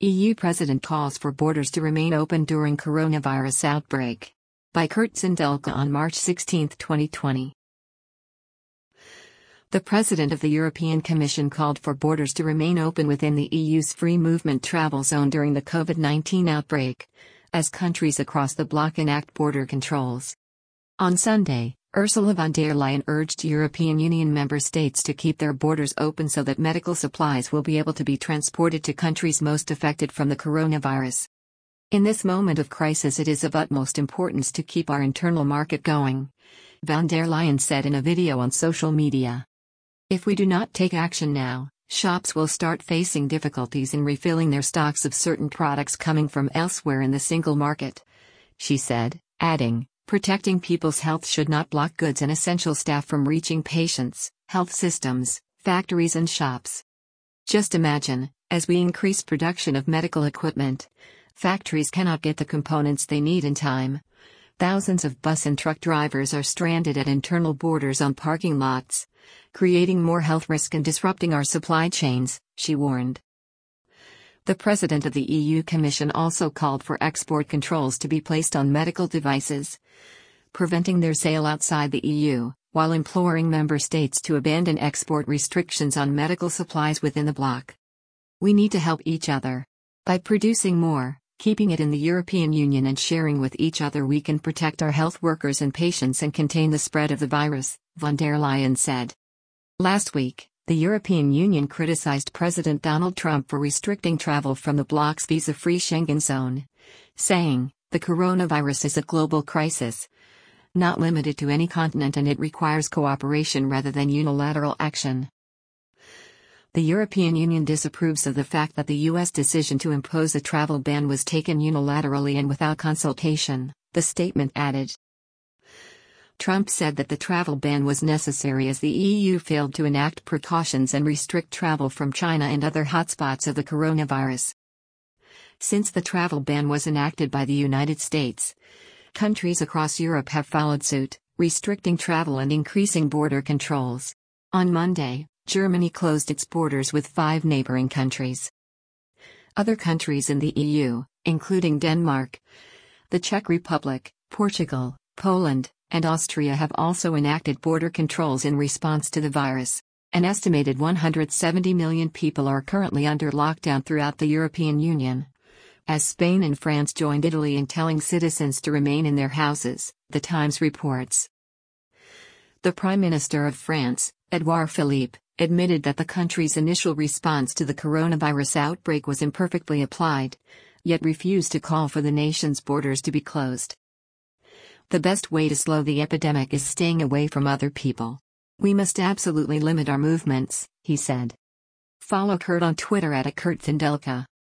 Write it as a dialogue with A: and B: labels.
A: EU President calls for borders to remain open during coronavirus outbreak. By Kurt Sindelka on March 16, 2020. The President of the European Commission called for borders to remain open within the EU's free movement travel zone during the COVID-19 outbreak, as countries across the bloc enact border controls. On Sunday, Ursula von der Leyen urged European Union member states to keep their borders open so that medical supplies will be able to be transported to countries most affected from the coronavirus. In this moment of crisis, it is of utmost importance to keep our internal market going, von der Leyen said in a video on social media. If we do not take action now, shops will start facing difficulties in refilling their stocks of certain products coming from elsewhere in the single market, she said, adding, protecting people's health should not block goods and essential staff from reaching patients, health systems, factories and shops. Just imagine, as we increase production of medical equipment, factories cannot get the components they need in time. Thousands of bus and truck drivers are stranded at internal borders on parking lots, creating more health risk and disrupting our supply chains, she warned. The President of the EU Commission also called for export controls to be placed on medical devices, preventing their sale outside the EU, while imploring member states to abandon export restrictions on medical supplies within the bloc. We need to help each other. By producing more, keeping it in the European Union and sharing with each other, we can protect our health workers and patients and contain the spread of the virus, von der Leyen said. Last week, the European Union criticized President Donald Trump for restricting travel from the bloc's visa-free Schengen zone, saying, "The coronavirus is a global crisis, not limited to any continent, and it requires cooperation rather than unilateral action." The European Union disapproves of the fact that the U.S. decision to impose a travel ban was taken unilaterally and without consultation, the statement added. Trump said that the travel ban was necessary as the EU failed to enact precautions and restrict travel from China and other hotspots of the coronavirus. Since the travel ban was enacted by the United States, countries across Europe have followed suit, restricting travel and increasing border controls. On Monday, Germany closed its borders with 5 neighboring countries. Other countries in the EU, including Denmark, the Czech Republic, Portugal, Poland, and Austria, have also enacted border controls in response to the virus. An estimated 170 million people are currently under lockdown throughout the European Union, as Spain and France joined Italy in telling citizens to remain in their houses, The Times reports. The Prime Minister of France, Edouard Philippe, admitted that the country's initial response to the coronavirus outbreak was imperfectly applied, yet refused to call for the nation's borders to be closed. The best way to slow the epidemic is staying away from other people. We must absolutely limit our movements, he said. Follow Kurt on Twitter @KurtSindelka.